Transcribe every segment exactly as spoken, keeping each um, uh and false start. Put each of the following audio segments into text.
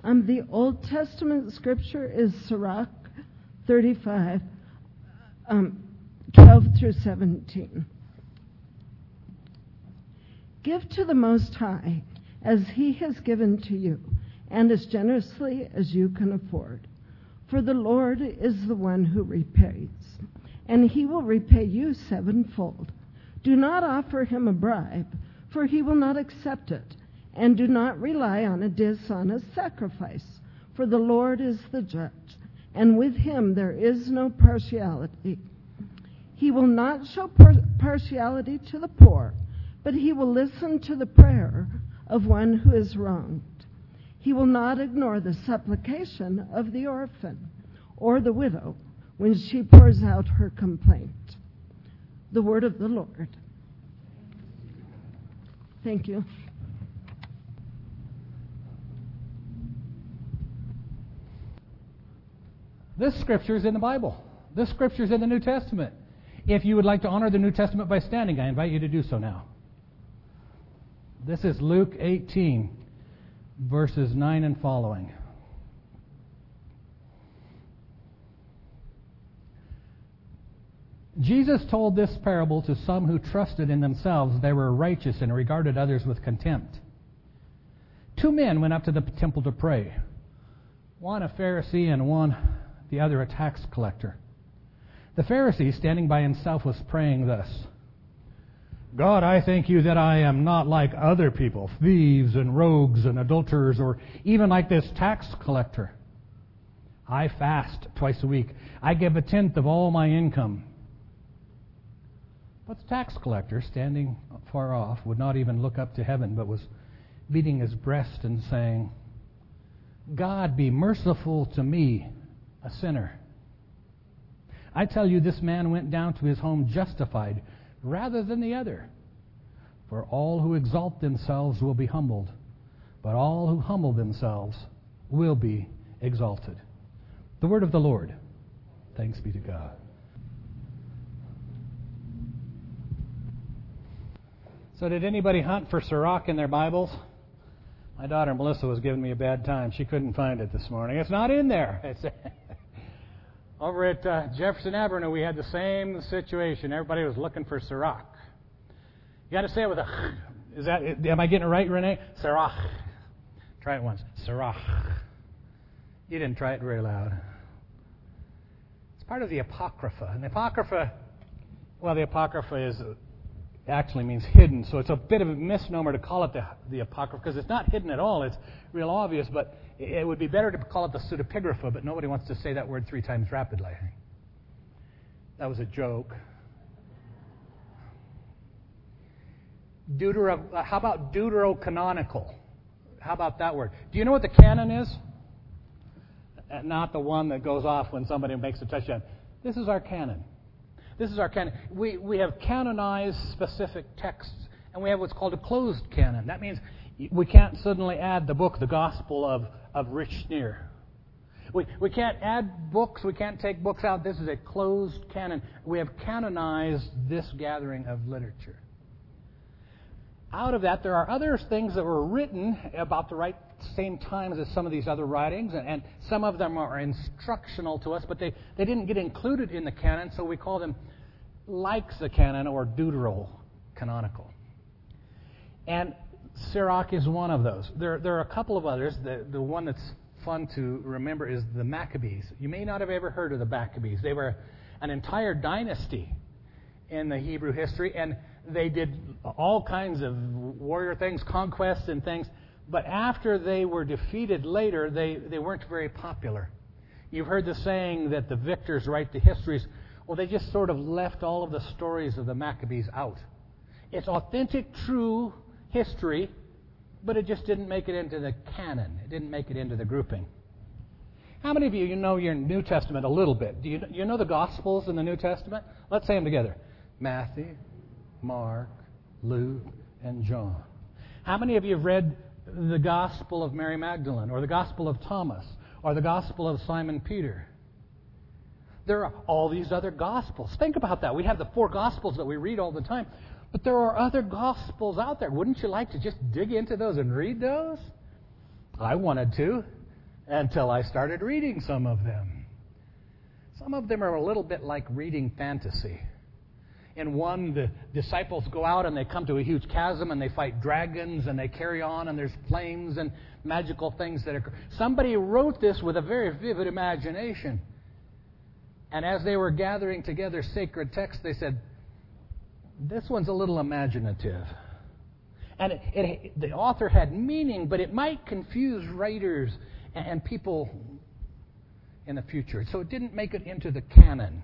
Um, the Old Testament scripture is Sirach thirty-five, um, twelve through seventeen. Give to the Most High as He has given to you, and as generously as you can afford. For the Lord is the one who repays, and He will repay you sevenfold. Do not offer Him a bribe, for He will not accept it, and do not rely on a dishonest sacrifice, for the Lord is the judge, and with Him there is no partiality. He will not show par- partiality to the poor, but He will listen to the prayer of one who is wronged. He will not ignore the supplication of the orphan or the widow when she pours out her complaint. The word of the Lord. Thank you. This scripture is in the Bible. This scripture is in the New Testament. If you would like to honor the New Testament by standing, I invite you to do so now. This is Luke eighteen, verses nine and following. Jesus told this parable to some who trusted in themselves they were righteous and regarded others with contempt. Two men went up to the temple to pray, one a Pharisee and one the other a tax collector. The Pharisee, standing by himself, was praying thus: God, I thank you that I am not like other people, thieves and rogues and adulterers, or even like this tax collector. I fast twice a week. I give a tenth of all my income. But the tax collector, standing far off, would not even look up to heaven, but was beating his breast and saying, God, be merciful to me, a sinner. I tell you, this man went down to his home justified rather than the other. For all who exalt themselves will be humbled, but all who humble themselves will be exalted. The word of the Lord. Thanks be to God. So did anybody hunt for Sirach in their Bibles? My daughter Melissa was giving me a bad time. She couldn't find it this morning. It's not in there. It's over at uh, Jefferson Avenue, we had the same situation. Everybody was looking for Sirach. You got to say it with a. Is that? Am I getting it right, Renee? Sirach. Try it once. Sirach. You didn't try it very loud. It's part of the Apocrypha, and the Apocrypha. Well, the Apocrypha is. Actually means hidden, so it's a bit of a misnomer to call it the, the Apocrypha, because it's not hidden at all. It's real obvious, but it would be better to call it the Pseudepigrapha, but nobody wants to say that word three times rapidly. That was a joke. Deutero, uh, how about deuterocanonical? How about that word? Do you know what the canon is? Uh, not the one that goes off when somebody makes a touchdown. This is our canon. This is our canon. We we have canonized specific texts, and we have what's called a closed canon. That means we can't suddenly add the book, the Gospel of, of Rich Schneer. We we can't add books. We can't take books out. This is a closed canon. We have canonized this gathering of literature. Out of that, there are other things that were written about the right same times as some of these other writings, and, and some of them are instructional to us, but they, they didn't get included in the canon, so we call them like the canon or deuterocanonical. And Sirach is one of those. There, there are a couple of others. The, the one that's fun to remember is the Maccabees. You may not have ever heard of the Maccabees. They were an entire dynasty in the Hebrew history, and they did all kinds of warrior things, conquests and things. But after they were defeated later, they, they weren't very popular. You've heard the saying that the victors write the histories. Well, they just sort of left all of the stories of the Maccabees out. It's authentic, true history, but it just didn't make it into the canon. It didn't make it into the grouping. How many of you, you know your New Testament a little bit? Do you, you know the Gospels in the New Testament? Let's say them together. Matthew, Mark, Luke, and John. How many of you have read the Gospel of Mary Magdalene, or the Gospel of Thomas, or the Gospel of Simon Peter? There are all these other Gospels. Think about that. We have the four Gospels that we read all the time, but there are other Gospels out there. Wouldn't you like to just dig into those and read those? I wanted to. until I started reading some of them. Some of them are a little bit like reading fantasy. In one, the disciples go out and they come to a huge chasm and they fight dragons and they carry on and there's flames and magical things that occur. Somebody wrote this with a very vivid imagination. And as they were gathering together sacred texts, they said, this one's a little imaginative. And it, it, the author had meaning, but it might confuse writers and, and people in the future. So it didn't make it into the canon.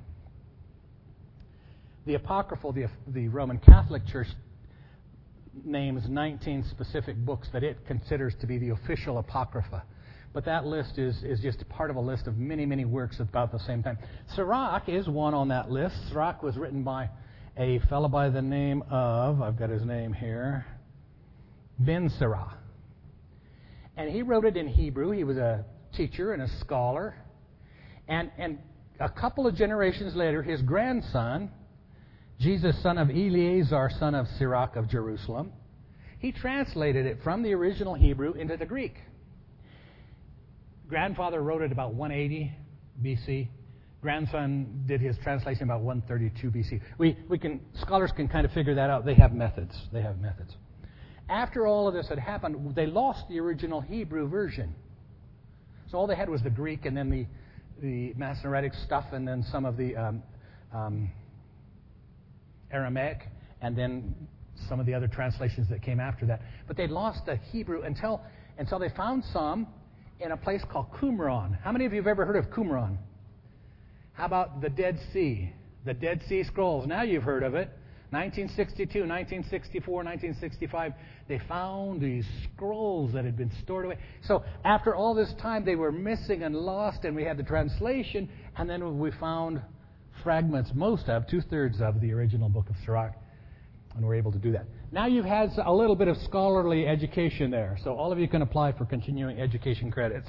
The Apocryphal, the, the Roman Catholic Church names nineteen specific books that it considers to be the official Apocrypha. But that list is, is just part of a list of many, many works at about the same time. Sirach is one on that list. Sirach was written by a fellow by the name of, I've got his name here, Ben Sirach. And he wrote it in Hebrew. He was a teacher and a scholar. And, and a couple of generations later, his grandson, Jesus, son of Eleazar, son of Sirach of Jerusalem, he translated it from the original Hebrew into the Greek. Grandfather wrote it about one eighty B C. Grandson did his translation about one thirty-two B C. We, we can, scholars can kind of figure that out. They have methods. They have methods. After all of this had happened, they lost the original Hebrew version. So all they had was the Greek and then the, the Masoretic stuff and then some of the um, um, Aramaic and then some of the other translations that came after that. But they lost the Hebrew until, until they found some in a place called Qumran. How many of you have ever heard of Qumran? How about the Dead Sea? The Dead Sea Scrolls. Now you've heard of it. nineteen sixty-two, nineteen sixty-four, nineteen sixty-five, they found these scrolls that had been stored away. So after all this time, they were missing and lost, and we had the translation, and then we found fragments, most of, two-thirds of the original book of Sirach, and we're able to do that. Now you've had a little bit of scholarly education there, so all of you can apply for continuing education credits.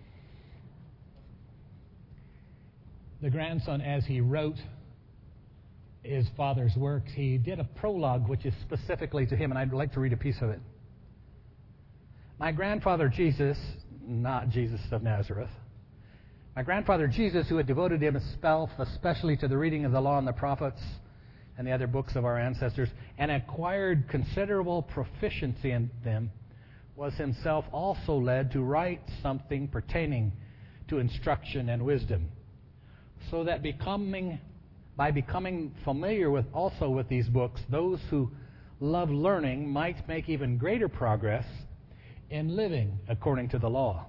The grandson, as he wrote his father's works, he did a prologue which is specifically to him, and I'd like to read a piece of it. My grandfather Jesus, not Jesus of Nazareth, my grandfather Jesus, who had devoted himself especially to the reading of the law and the prophets and the other books of our ancestors, and acquired considerable proficiency in them, was himself also led to write something pertaining to instruction and wisdom, so that becoming, by becoming familiar with also with these books, those who love learning might make even greater progress in living according to the law.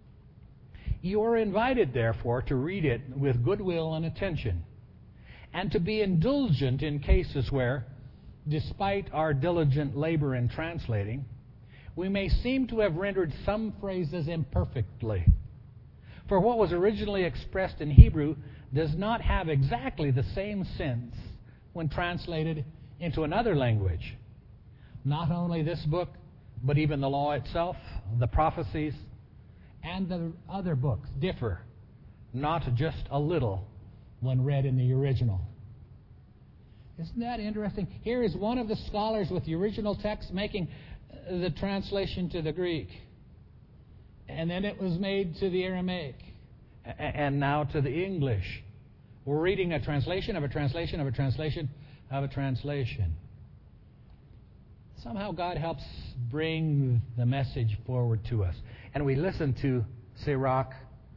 You are invited, therefore, to read it with goodwill and attention, and to be indulgent in cases where, despite our diligent labor in translating, we may seem to have rendered some phrases imperfectly. For what was originally expressed in Hebrew does not have exactly the same sense when translated into another language. Not only this book, but even the law itself, the prophecies, and the other books differ, not just a little, when read in the original. Isn't that interesting? Here is one of the scholars with the original text making the translation to the Greek. And then it was made to the Aramaic. And now to the English. We're reading a translation of a translation of a translation of a translation. Somehow God helps bring the message forward to us. And we listen to Sirach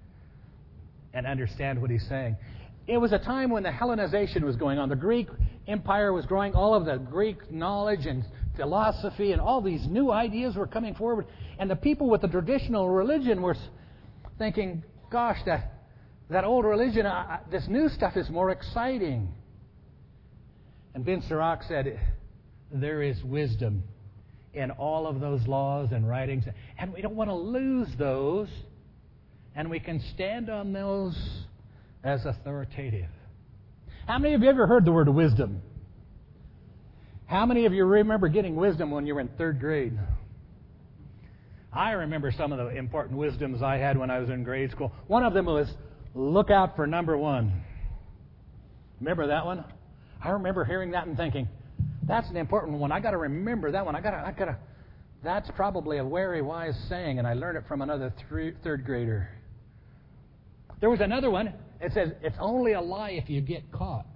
and understand what he's saying. It was a time when the Hellenization was going on. The Greek Empire was growing. All of the Greek knowledge and philosophy and all these new ideas were coming forward. And the people with the traditional religion were thinking, gosh, that, that old religion, uh, this new stuff is more exciting. And Ben Sirach said, there is wisdom in all of those laws and writings. And we don't want to lose those. And we can stand on those as authoritative. How many of you ever heard the word wisdom? How many of you remember getting wisdom when you were in third grade? I remember some of the important wisdoms I had when I was in grade school. One of them was, look out for number one. Remember that one? I remember hearing that and thinking, that's an important one. I got to remember that one. I got to, I got to That's probably a very wise saying, and I learned it from another three, third grader. There was another one. It says, it's only a lie if you get caught.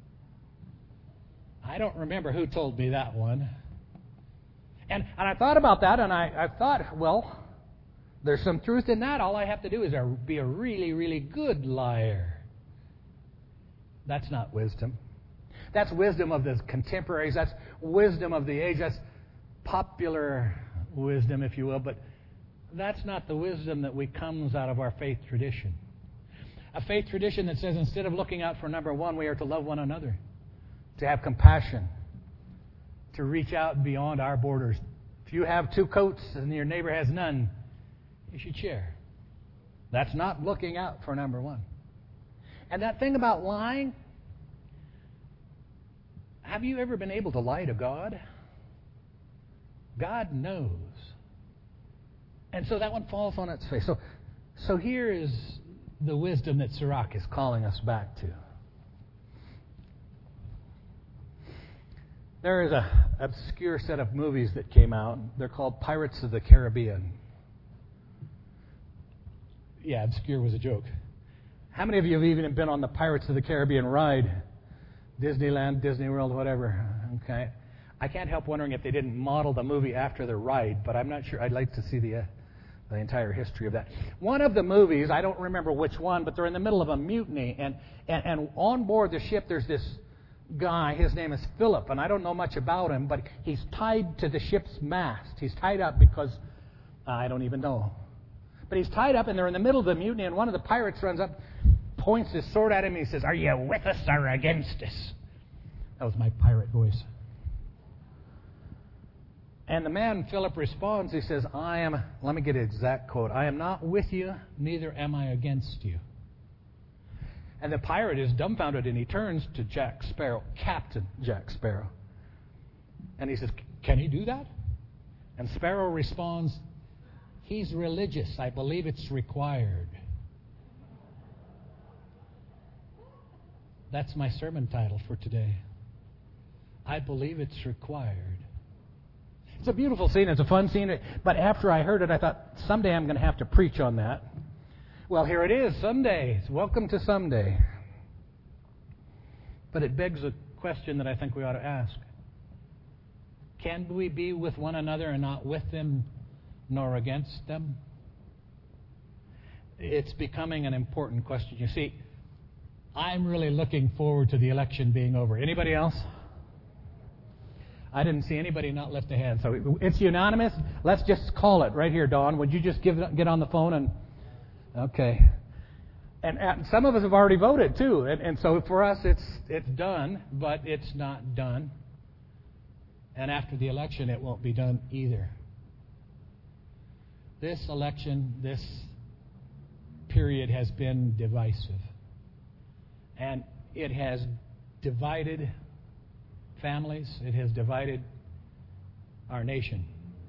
I don't remember who told me that one. And, and I thought about that, and I, I thought, well, there's some truth in that. All I have to do is a, be a really, really good liar. That's not wisdom. That's wisdom of the contemporaries. That's wisdom of the age. That's popular wisdom, if you will. But that's not the wisdom that we comes out of our faith tradition. A faith tradition that says instead of looking out for number one, we are to love one another, to have compassion, to reach out beyond our borders. If you have two coats and your neighbor has none, you should share. That's not looking out for number one. And that thing about lying, have you ever been able to lie to God? God knows. And so that one falls on its face. So, so here is the wisdom that Sirach is calling us back to. There is an obscure set of movies that came out. They're called Pirates of the Caribbean. Yeah, obscure was a joke. How many of you have even been on the Pirates of the Caribbean ride? Disneyland, Disney World, whatever. Okay. I can't help wondering if they didn't model the movie after the ride, but I'm not sure. I'd like to see the, uh, the entire history of that. One of the movies, I don't remember which one, but they're in the middle of a mutiny, and, and, and on board the ship there's this guy. His name is Philip, and I don't know much about him, but he's tied to the ship's mast. He's tied up because uh, I don't even know. But he's tied up, and they're in the middle of the mutiny, and one of the pirates runs up, points his sword at him, and he says, "Are you with us or against us?" That was my pirate voice. And the man, Philip, responds. He says, I am, let me get an exact quote, "I am not with you, neither am I against you." And the pirate is dumbfounded, and he turns to Jack Sparrow, Captain Jack Sparrow. And he says, "Can he do that?" And Sparrow responds, "He's religious. I believe it's required." That's my sermon title for today. I believe it's required. It's a beautiful scene. It's a fun scene. But after I heard it, I thought, someday I'm going to have to preach on that. Well, here it is, someday. Welcome to someday. But it begs a question that I think we ought to ask. Can we be with one another and not with them nor against them? It's becoming an important question. You see, I'm really looking forward to the election being over. Anybody else? I didn't see anybody not lift a hand. So it's unanimous. Let's just call it right here, Dawn. Would you just give get on the phone and... Okay. And, and some of us have already voted, too. And, and so for us, it's it's done, but it's not done. And after the election, it won't be done either. This election, this period has been divisive. And it has divided families. It has divided our nation.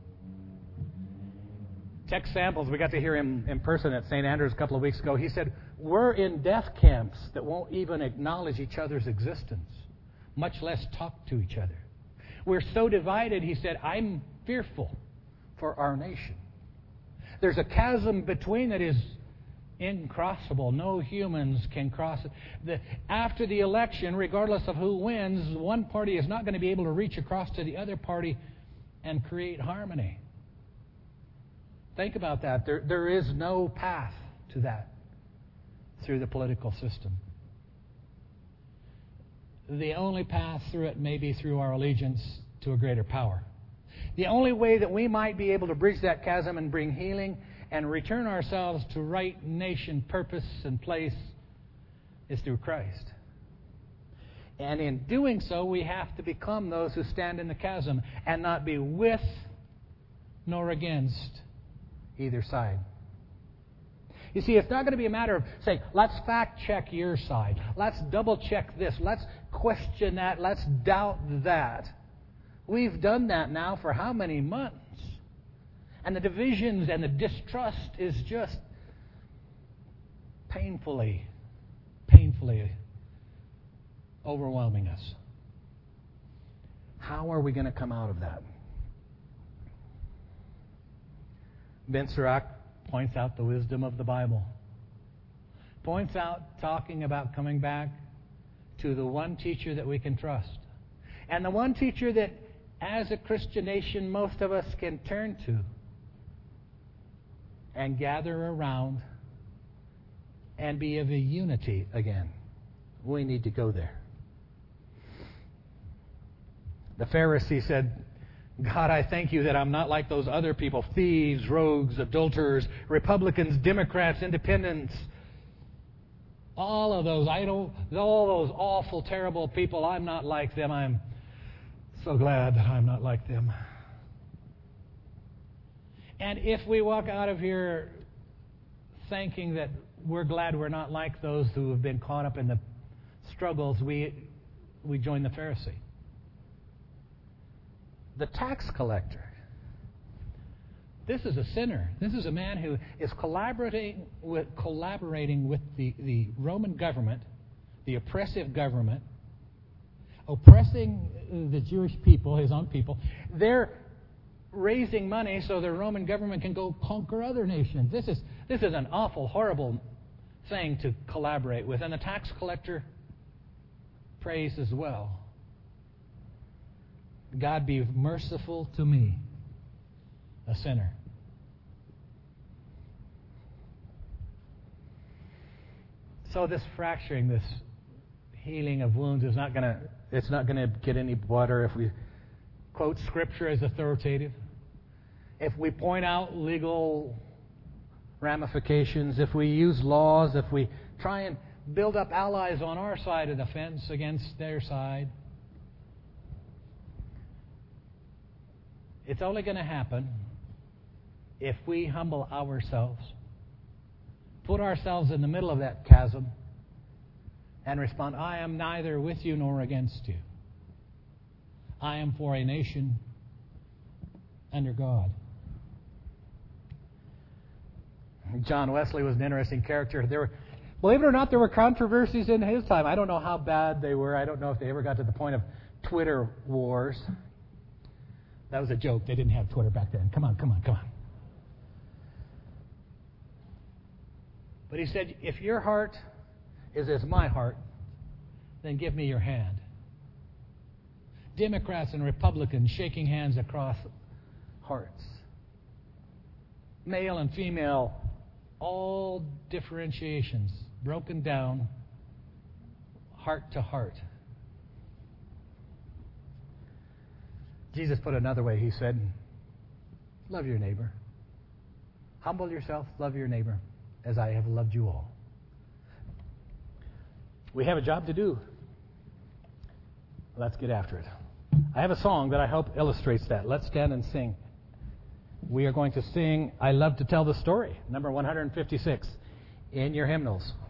Tex Samples, we got to hear him in person at Saint Andrews a couple of weeks ago. He said, we're in death camps that won't even acknowledge each other's existence, much less talk to each other. We're so divided, he said, I'm fearful for our nation. There's a chasm between that is incrossable. No humans can cross it. The, after the election, regardless of who wins, one party is not going to be able to reach across to the other party and create harmony. Think about that. There, there is no path to that through the political system. The only path through it may be through our allegiance to a greater power. The only way that we might be able to bridge that chasm and bring healing and return ourselves to right nation purpose and place is through Christ. And in doing so, we have to become those who stand in the chasm and not be with nor against either side. You see, it's not going to be a matter of saying, let's fact check your side. Let's double check this. Let's question that. Let's doubt that. We've done that now for how many months? And the divisions and the distrust is just painfully, painfully overwhelming us. How are we going to come out of that? Ben Sirach points out the wisdom of the Bible. Points out talking about coming back to the one teacher that we can trust. And the one teacher that, as a Christian nation, most of us can turn to and gather around and be of a unity again. We need to go there. The Pharisee said, God, I thank you that I'm not like those other people, thieves, rogues, adulterers, Republicans, Democrats, independents. All of those, I don't, all those awful, terrible people, I'm not like them. I'm so glad that I'm not like them. And if we walk out of here thinking that we're glad we're not like those who have been caught up in the struggles, we we join the Pharisee. The tax collector. This is a sinner. This is a man who is collaborating with collaborating with the, the Roman government, the oppressive government, oppressing the Jewish people, his own people. They're raising money so the Roman government can go conquer other nations. This is this is an awful, horrible thing to collaborate with. And the tax collector prays as well. God, be merciful to me, a sinner. So this fracturing, this healing of wounds is not going to, it's not going to get any better if we quote Scripture as authoritative, if we point out legal ramifications, if we use laws, if we try and build up allies on our side of the fence against their side. It's only going to happen if we humble ourselves, put ourselves in the middle of that chasm, and respond, I am neither with you nor against you. I am for a nation under God. John Wesley was an interesting character. There were, believe it or not, there were controversies in his time. I don't know how bad they were. I don't know if they ever got to the point of Twitter wars. That was a joke. They didn't have Twitter back then. Come on, come on, come on. But he said, if your heart is as my heart, then give me your hand. Democrats and Republicans shaking hands across hearts. Male and female, all differentiations broken down, heart to heart. Jesus put it another way. He said, love your neighbor. Humble yourself, love your neighbor, as I have loved you all. We have a job to do. Let's get after it. I have a song that I hope illustrates that. Let's stand and sing. We are going to sing I Love to Tell the Story, number one hundred fifty-six, in your hymnals.